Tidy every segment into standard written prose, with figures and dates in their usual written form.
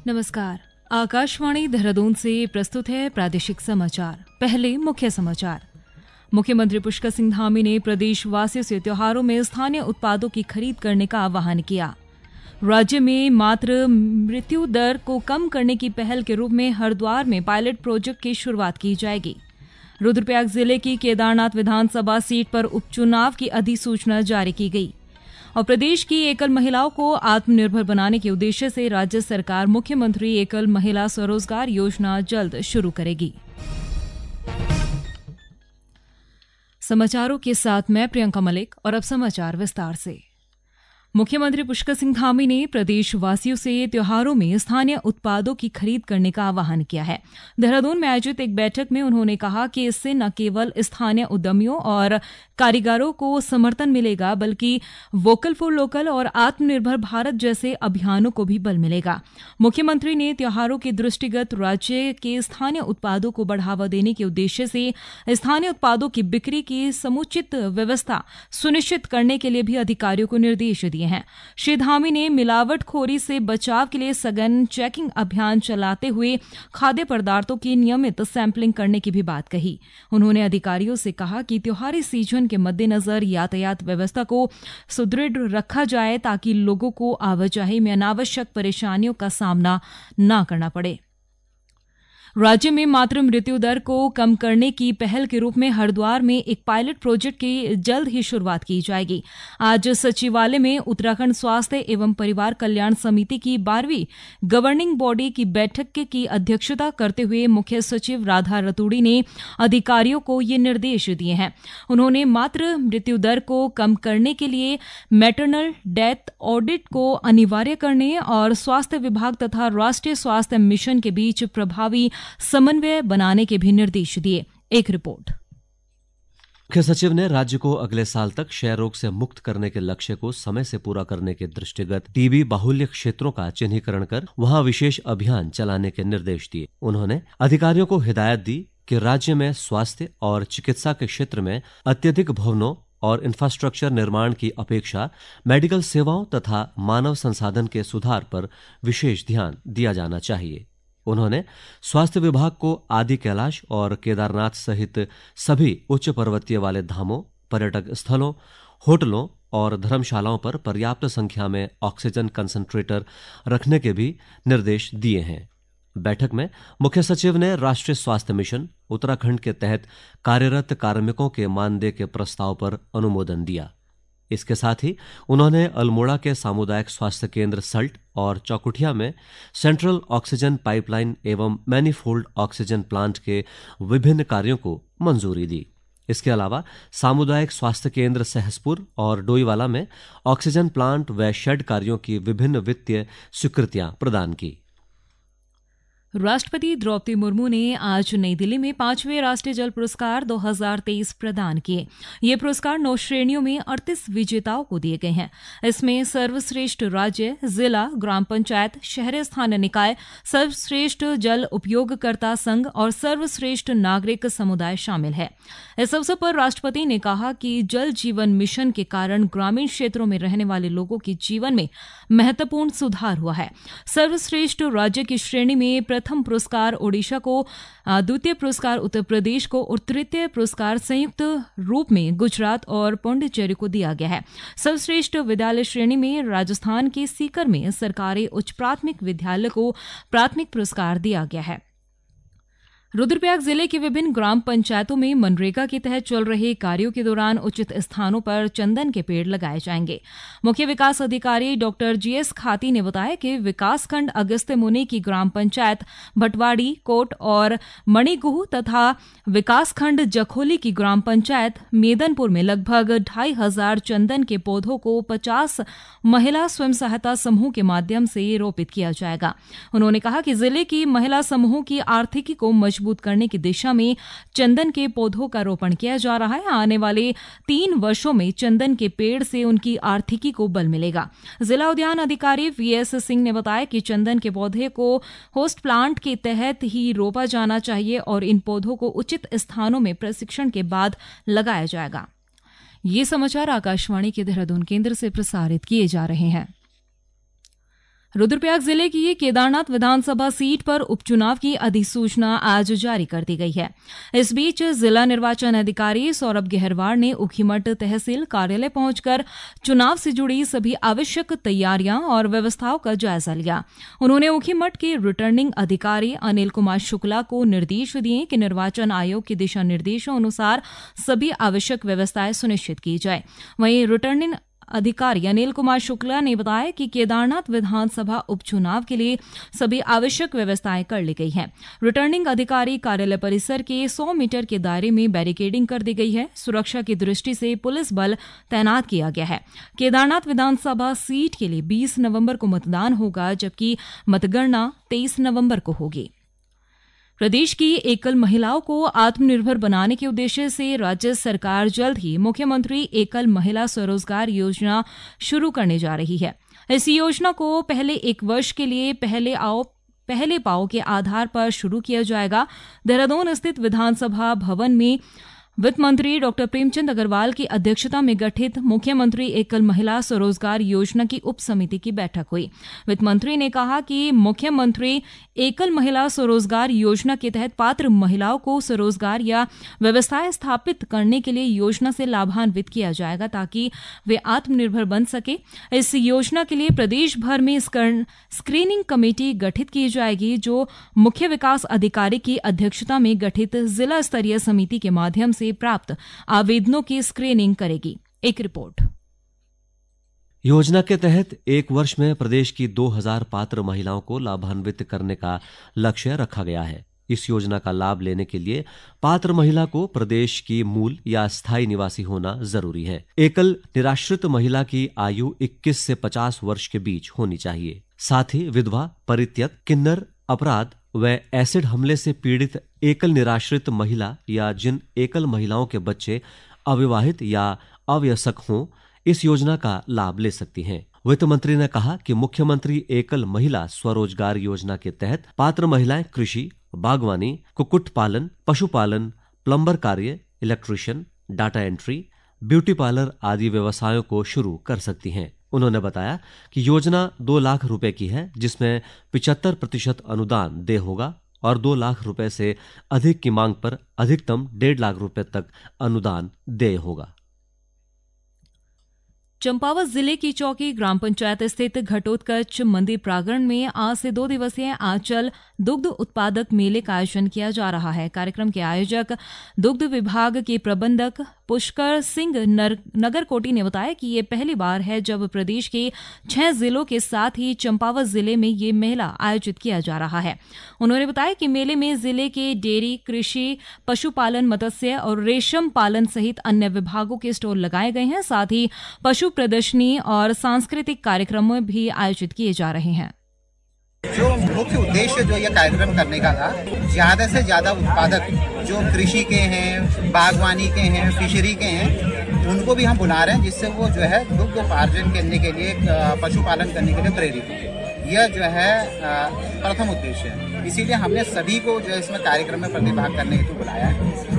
नमस्कार। आकाशवाणी देहरादून से प्रस्तुत है प्रादेशिक समाचार। पहले मुख्य समाचार। मुख्यमंत्री पुष्कर सिंह धामी ने प्रदेशवासियों से त्योहारों में स्थानीय उत्पादों की खरीद करने का आह्वान किया। राज्य में मातृ मृत्यु दर को कम करने की पहल के रूप में हरिद्वार में पायलट प्रोजेक्ट की शुरुआत की जाएगी। रुद्रप्रयाग जिले की केदारनाथ विधानसभा सीट पर उपचुनाव की अधिसूचना जारी की गई। और प्रदेश की एकल महिलाओं को आत्मनिर्भर बनाने के उद्देश्य से राज्य सरकार मुख्यमंत्री एकल महिला स्वरोजगार योजना जल्द शुरू करेगी। समाचारों के साथ मैं प्रियंका मलिक और अब समाचार विस्तार से। मुख्यमंत्री पुष्कर सिंह धामी ने प्रदेशवासियों से त्योहारों में स्थानीय उत्पादों की खरीद करने का आह्वान किया है। देहरादून में आयोजित एक बैठक में उन्होंने कहा कि इससे न केवल स्थानीय उद्यमियों और कारीगरों को समर्थन मिलेगा, बल्कि वोकल फॉर लोकल और आत्मनिर्भर भारत जैसे अभियानों को भी बल मिलेगा। मुख्यमंत्री ने त्योहारों के दृष्टिगत राज्य के स्थानीय उत्पादों को बढ़ावा देने के उद्देश्य से स्थानीय उत्पादों की बिक्री की समुचित व्यवस्था सुनिश्चित करने के लिए भी अधिकारियों को निर्देश दिए हैं। श्री धामी ने मिलावटखोरी से बचाव के लिए सघन चेकिंग अभियान चलाते हुए खाद्य पदार्थों की नियमित सैंपलिंग करने की भी बात कही। उन्होंने अधिकारियों से कहा कि त्योहारी सीजन के मद्देनजर यातायात व्यवस्था को सुदृढ़ रखा जाए ताकि लोगों को आवाजाही में अनावश्यक परेशानियों का सामना न करना पड़े। राज्य में मातृ मृत्यु दर को कम करने की पहल के रूप में हरिद्वार में एक पायलट प्रोजेक्ट की जल्द ही शुरुआत की जाएगी। आज सचिवालय में उत्तराखंड स्वास्थ्य एवं परिवार कल्याण समिति की 12वीं गवर्निंग बॉडी की बैठक की अध्यक्षता करते हुए मुख्य सचिव राधा रतूड़ी ने अधिकारियों को ये निर्देश दिए हैं। उन्होंने मातृ मृत्यु दर को कम करने के लिए मैटरनल डेथ ऑडिट को अनिवार्य करने और स्वास्थ्य विभाग तथा राष्ट्रीय स्वास्थ्य मिशन के बीच प्रभावी समन्वय बनाने के भी निर्देश दिए। एक रिपोर्ट। मुख्य सचिव ने राज्य को अगले साल तक क्षय रोग से मुक्त करने के लक्ष्य को समय से पूरा करने के दृष्टिगत टीबी बाहुल्य क्षेत्रों का चिन्हीकरण कर वहां विशेष अभियान चलाने के निर्देश दिए। उन्होंने अधिकारियों को हिदायत दी कि राज्य में स्वास्थ्य और चिकित्सा के क्षेत्र में अत्यधिक भवनों और इंफ्रास्ट्रक्चर निर्माण की अपेक्षा मेडिकल सेवाओं तथा मानव संसाधन के सुधार पर विशेष ध्यान दिया जाना चाहिए। उन्होंने स्वास्थ्य विभाग को आदि कैलाश और केदारनाथ सहित सभी उच्च पर्वतीय वाले धामों, पर्यटक स्थलों, होटलों और धर्मशालाओं पर पर्याप्त संख्या में ऑक्सीजन कंसंट्रेटर रखने के भी निर्देश दिए हैं। बैठक में मुख्य सचिव ने राष्ट्रीय स्वास्थ्य मिशन उत्तराखंड के तहत कार्यरत कार्मिकों के मानदेय के प्रस्ताव पर अनुमोदन दिया। इसके साथ ही उन्होंने अल्मोड़ा के सामुदायिक स्वास्थ्य केंद्र सल्ट और चौकुटिया में सेंट्रल ऑक्सीजन पाइपलाइन एवं मैनीफोल्ड ऑक्सीजन प्लांट के विभिन्न कार्यों को मंजूरी दी। इसके अलावा सामुदायिक स्वास्थ्य केंद्र सहसपुर और डोईवाला में ऑक्सीजन प्लांट व शेड कार्यों की विभिन्न वित्तीय स्वीकृतियां प्रदान की। राष्ट्रपति द्रौपदी मुर्मू ने आज नई दिल्ली में 5वें राष्ट्रीय जल पुरस्कार 2023 प्रदान किए। ये पुरस्कार 9 श्रेणियों में 38 विजेताओं को दिए गए हैं। इसमें सर्वश्रेष्ठ राज्य, जिला, ग्राम पंचायत, शहरी स्थानीय निकाय, सर्वश्रेष्ठ जल उपयोगकर्ता संघ और सर्वश्रेष्ठ नागरिक समुदाय शामिल है। इस अवसर पर राष्ट्रपति ने कहा कि जल जीवन मिशन के कारण ग्रामीण क्षेत्रों में रहने वाले लोगों के जीवन में महत्वपूर्ण सुधार हुआ है। सर्वश्रेष्ठ राज्य की श्रेणी में प्रथम पुरस्कार ओडिशा को, द्वितीय पुरस्कार उत्तर प्रदेश को और तृतीय पुरस्कार संयुक्त रूप में गुजरात और पांडिचेरी को दिया गया है। सर्वश्रेष्ठ विद्यालय श्रेणी में राजस्थान के सीकर में सरकारी उच्च प्राथमिक विद्यालय को प्राथमिक पुरस्कार दिया गया है। रुद्रप्रयाग जिले की विभिन्न ग्राम पंचायतों में मनरेगा के तहत चल रहे कार्यों के दौरान उचित स्थानों पर चंदन के पेड़ लगाए जाएंगे। मुख्य विकास अधिकारी डॉक्टर जीएस खाती ने बताया कि विकासखंड अगस्त्य मुनि की ग्राम पंचायत भटवाड़ी, कोट और मणिगुह तथा विकासखंड जखोली की ग्राम पंचायत मेदनपुर में लगभग 2500 चंदन के पौधों को 50 महिला स्वयं सहायता समूह के माध्यम से रोपित किया जाएगा। उन्होंने कहा कि जिले की महिला समूहों की आर्थिकी को मजबूत करने की दिशा में चंदन के पौधों का रोपण किया जा रहा है। आने वाले 3 वर्षों में चंदन के पेड़ से उनकी आर्थिकी को बल मिलेगा। जिला उद्यान अधिकारी वीएस सिंह ने बताया कि चंदन के पौधे को होस्ट प्लांट के तहत ही रोपा जाना चाहिए और इन पौधों को उचित स्थानों में प्रशिक्षण के बाद लगाया जाएगा। ये समाचार आकाशवाणी के देहरादून केंद्र से प्रसारित किए जा रहे हैं। रुद्रप्रयाग जिले की केदारनाथ विधानसभा सीट पर उपचुनाव की अधिसूचना आज जारी कर दी गई है। इस बीच जिला निर्वाचन अधिकारी सौरभ गहरवार ने ऊखीमठ तहसील कार्यालय पहुंचकर चुनाव से जुड़ी सभी आवश्यक तैयारियां और व्यवस्थाओं का जायजा लिया। उन्होंने ऊखीमठ के रिटर्निंग अधिकारी अनिल कुमार शुक्ला को निर्देश दिए कि निर्वाचन आयोग के दिशा निर्देशों अनुसार सभी आवश्यक व्यवस्थाएं सुनिश्चित की जाए। वहीं रिटर्निंग अधिकारी अनिल कुमार शुक्ला ने बताया कि केदारनाथ विधानसभा उपचुनाव के लिए सभी आवश्यक व्यवस्थाएं कर ली गई हैं। रिटर्निंग अधिकारी कार्यालय परिसर के 100 मीटर के दायरे में बैरिकेडिंग कर दी गई है। सुरक्षा की दृष्टि से पुलिस बल तैनात किया गया है। केदारनाथ विधानसभा सीट के लिए 20 नवंबर को मतदान होगा, जबकि मतगणना 23 नवंबर को होगी। प्रदेश की एकल महिलाओं को आत्मनिर्भर बनाने के उद्देश्य से राज्य सरकार जल्द ही मुख्यमंत्री एकल महिला स्वरोजगार योजना शुरू करने जा रही है। इस योजना को पहले 1 वर्ष के लिए पहले पाओ के आधार पर शुरू किया जाएगा। देहरादून स्थित विधानसभा भवन में वित्त मंत्री डॉक्टर प्रेमचंद अग्रवाल की अध्यक्षता में गठित मुख्यमंत्री एकल महिला स्वरोजगार योजना की उप समिति की बैठक हुई। वित्त मंत्री ने कहा कि मुख्यमंत्री एकल महिला स्वरोजगार योजना के तहत पात्र महिलाओं को स्वरोजगार या व्यवसाय स्थापित करने के लिए योजना से लाभान्वित किया जाएगा, ताकि वे आत्मनिर्भर बन सके। इस योजना के लिए प्रदेश भर में स्क्रीनिंग कमेटी गठित की जाएगी, जो मुख्य विकास अधिकारी की अध्यक्षता में गठित जिला स्तरीय समिति के माध्यम से प्राप्त आवेदनों की स्क्रीनिंग करेगी। एक रिपोर्ट। योजना के तहत 1 वर्ष में प्रदेश की 2000 पात्र महिलाओं को लाभान्वित करने का लक्ष्य रखा गया है। इस योजना का लाभ लेने के लिए पात्र महिला को प्रदेश की मूल या स्थायी निवासी होना जरूरी है। एकल निराश्रित महिला की आयु 21 से 50 वर्ष के बीच होनी चाहिए। साथ ही विधवा, परित्यक्त, किन्नर, अपराध व एसिड हमले से पीड़ित एकल निराश्रित महिला या जिन एकल महिलाओं के बच्चे अविवाहित या अवयस्क हों, इस योजना का लाभ ले सकती हैं। वित्त मंत्री ने कहा कि मुख्यमंत्री एकल महिला स्वरोजगार योजना के तहत पात्र महिलाएं कृषि, बागवानी, कुक्कुट पालन, पशुपालन, प्लम्बर कार्य, electrician, data entry, beauty parlour आदि व्यवसायों को शुरू कर सकती हैं। उन्होंने बताया कि योजना 2 लाख रुपए की है, जिसमें 75% अनुदान देय होगा और 2 लाख रुपए से अधिक की मांग पर अधिकतम 1.5 लाख रुपए तक अनुदान देय होगा। चंपावत जिले की चौकी ग्राम पंचायत स्थित घटोत्कच मंदिर प्रांगण में आज से 2 दिवसीय आंचल दुग्ध उत्पादक मेले का आयोजन किया जा रहा है। कार्यक्रम के आयोजक दुग्ध विभाग के प्रबंधक पुष्कर सिंह नगरकोटी ने बताया कि ये पहली बार है जब प्रदेश के 6 जिलों के साथ ही चंपावत जिले में ये मेला आयोजित किया जा रहा है। उन्होंने बताया कि मेले में जिले के डेयरी, कृषि, पशुपालन, मत्स्य और रेशम पालन सहित अन्य विभागों के स्टॉल लगाए गए हैं। साथ ही पशु प्रदर्शनी और सांस्कृतिक कार्यक्रम भी आयोजित किए जा रहे हैं। जो मुख्य उद्देश्य जो ये कार्यक्रम करने का था, ज्यादा से ज्यादा उत्पादक जो कृषि के हैं, बागवानी के हैं, फिशरी के हैं, उनको भी हम बुला रहे हैं, जिससे वो जो है दुग्ध उपार्जन करने के लिए, पशुपालन करने के लिए प्रेरित हो। यह जो है प्रथम उद्देश्य है। इसीलिए हमने सभी को जो है इसमें कार्यक्रम में प्रतिभाग करने हेतु बुलाया है।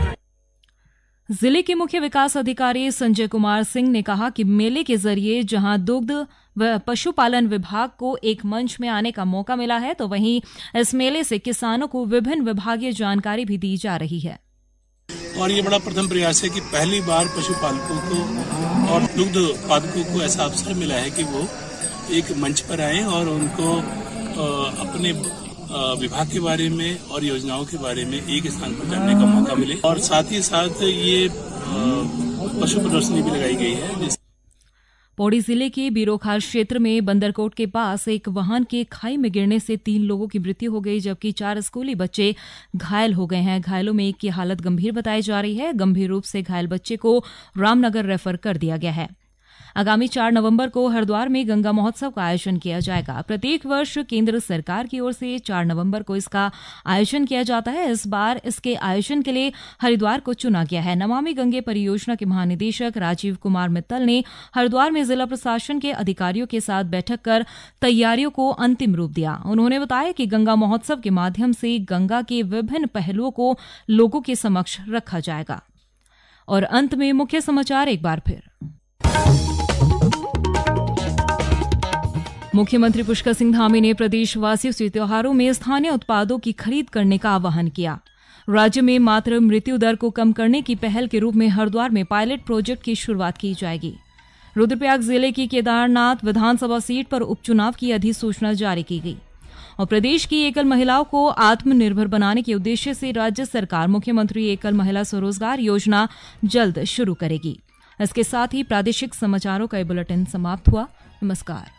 जिले के मुख्य विकास अधिकारी संजय कुमार सिंह ने कहा कि मेले के जरिए जहां दुग्ध व पशुपालन विभाग को एक मंच में आने का मौका मिला है, तो वहीं इस मेले से किसानों को विभिन्न विभागीय जानकारी भी दी जा रही है। और ये बड़ा प्रथम प्रयास है कि पहली बार पशुपालकों को और दुग्ध उत्पादकों को ऐसा अवसर मिला है कि वो एक मंच पर आए और उनको अपने विभाग के बारे में और योजनाओं के बारे में एक स्थान पर जानने का मौका मिले। और साथ ही साथ ये पशु प्रदर्शनी भी लगाई गई है। पौड़ी जिले के बीरोखार क्षेत्र में बंदरकोट के पास एक वाहन के खाई में गिरने से 3 लोगों की मृत्यु हो गई, जबकि 4 स्कूली बच्चे घायल हो गए हैं। घायलों में एक की हालत गंभीर बताई जा रही है। गंभीर रूप से घायल बच्चे को रामनगर रेफर कर दिया गया है। आगामी 4 नवंबर को हरिद्वार में गंगा महोत्सव का आयोजन किया जाएगा। प्रत्येक वर्ष केंद्र सरकार की ओर से 4 नवंबर को इसका आयोजन किया जाता है। इस बार इसके आयोजन के लिए हरिद्वार को चुना गया है। नमामि गंगे परियोजना के महानिदेशक राजीव कुमार मित्तल ने हरिद्वार में जिला प्रशासन के अधिकारियों के साथ बैठक कर तैयारियों को अंतिम रूप दिया। उन्होंने बताया कि गंगा महोत्सव के माध्यम से गंगा के विभिन्न पहलुओं को लोगों के समक्ष रखा जाएगा। और अंत में मुख्य समाचार एक बार फिर। मुख्यमंत्री पुष्कर सिंह धामी ने प्रदेशवासियों से त्योहारों में स्थानीय उत्पादों की खरीद करने का आह्वान किया। राज्य में मातृ मृत्यु दर को कम करने की पहल के रूप में हरिद्वार में पायलट प्रोजेक्ट की शुरुआत की जाएगी। रुद्रप्रयाग जिले की केदारनाथ विधानसभा सीट पर उपचुनाव की अधिसूचना जारी की गई और प्रदेश की एकल महिलाओं को आत्मनिर्भर बनाने के उद्देश्य से राज्य सरकार मुख्यमंत्री एकल महिला स्वरोजगार योजना जल्द शुरू करेगी। इसके साथ ही प्रादेशिक समाचारों का ये बुलेटिन समाप्त हुआ। नमस्कार।